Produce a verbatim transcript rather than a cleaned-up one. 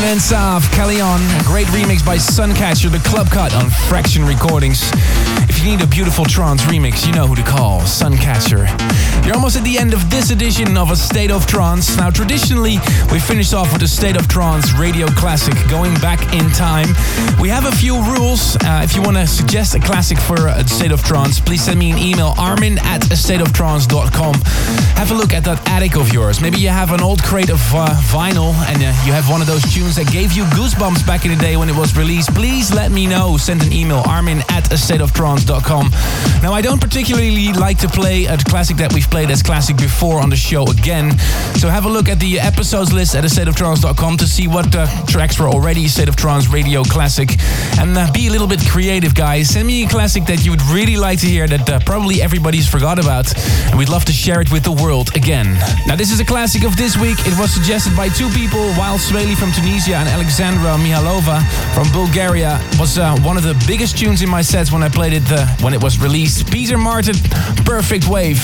Mensav, Kelly On, a great remix by Suncatcher, the Club Cut on Fraction Recordings. If you need a beautiful trance remix, you know who to call, Suncatcher. You're almost at the end of this edition of A State of Trance. Now, traditionally, we finish off with a State of Trance radio classic, going back in time. We have a few rules. Uh, if you want to suggest a classic for A State of Trance, please send me an email, armin at a state of trance dot com. Have a look at that attic of yours. Maybe you have an old crate of uh, vinyl and uh, you have one of those tunes that gave you goosebumps back in the day when it was released. Please let me know. Send an email, armin at a state of trance dot com. Now, I don't particularly like to play a classic that we've played as classic before on the show again. So have a look at the episodes list at a state of trance dot com to see what uh, tracks were already State of Trance Radio Classic. And uh, be a little bit creative, guys. Send me a classic that you would really like to hear that uh, probably everybody's forgot about. And we'd love to share it with the world again. Now, this is a classic of this week. It was suggested by two people, Wild Swaley from Tunisia and Alexandra Mihalova from Bulgaria. It was uh, one of the biggest tunes in my sets when I played it uh, when it was released. Peter Martin, Perfect Wave.